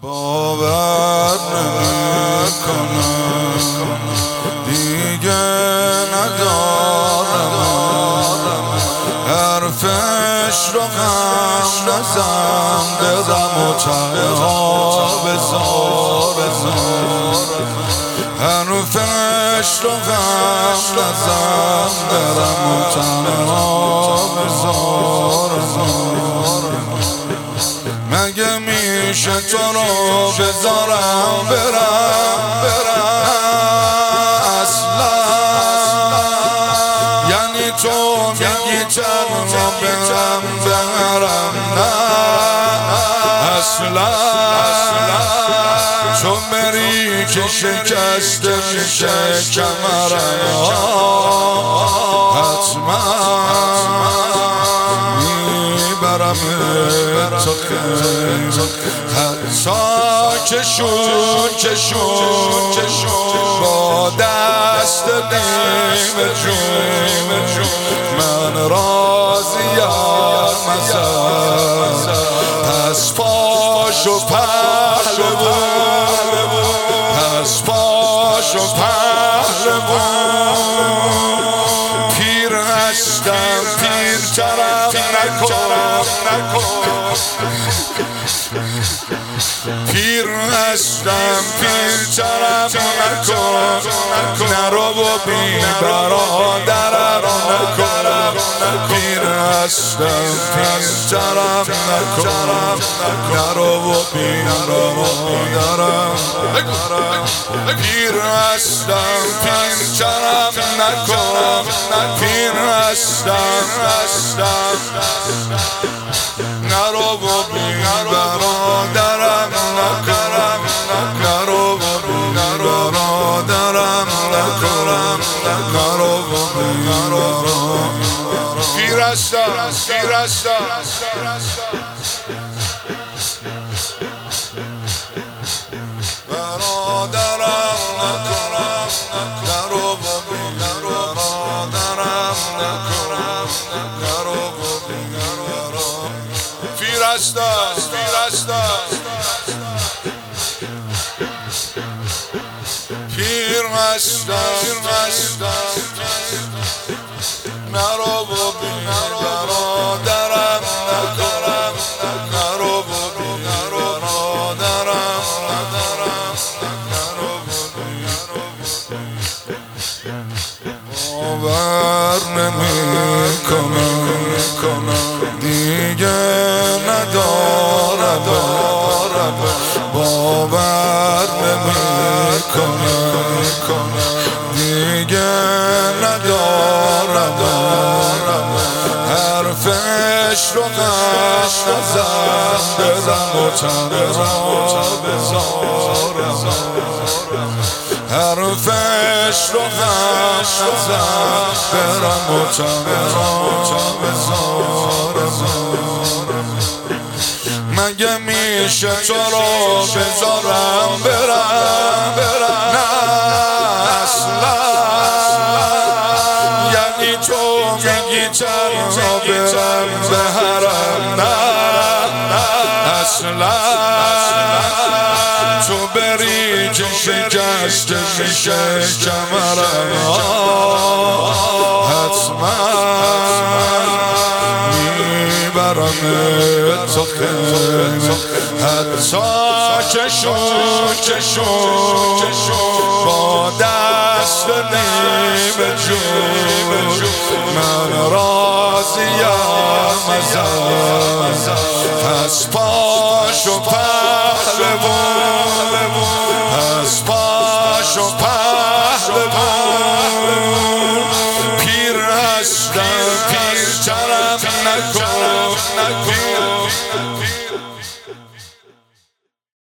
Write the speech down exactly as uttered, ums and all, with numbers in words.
باور نمی‌کنم دیگه ندارم حرفش رو غم نزن دلم و تنها بذار حرفش رو غم نزن دلم و تنها بذار مگه میشه تو رو بذارم برم برم اصلا یعنی تو میگی تنها برم برم نه اصلا چون بری که شکسته میشه کمرم حتما میبرم تو خیلی حتی کشون کشون با دست نیم جون من راضیم ازت پس پاشو پهلوان پس پاشو پهلوان پیر هستم پیرترم نکن پیر هستم پیرترم نکن نرو و بی برادرم نکن پیر هستم پیرترم نکن نرو و بی برادرم پیر هستم پیرترم نکن پیر هستم نرو و بی برادرم نکرم نرو و بی برادرم نکرم نرو و بی برادرم پیر هستم پیر هستم برادرم نکرم نرو و بی برادرم نکرم نرو و بی برادرم پیر هستم پیر هستم پیر هستم نرو و بی برادرم نکرم نرو و بی برادرم باور نمی‌کنم دیگه ندارم باور نمی‌کنم دیگه ندارم حرفش رو غم نزن دلم و تنها بذار حرفش رو غم نزن برم و تنها بذار مگه میشه تو رو بذارم برم نه اصلا یعنی تو میگی تنها برم به حرم نه اصلا تو بری که شکسته میشه کمرم حتما میبرم تو خیلی حتی کشون کشون با دست نیم جون من راضیم ازت پس پاشو پهلوان پس پاشو پهلوان پیر هستم پیرترم نکن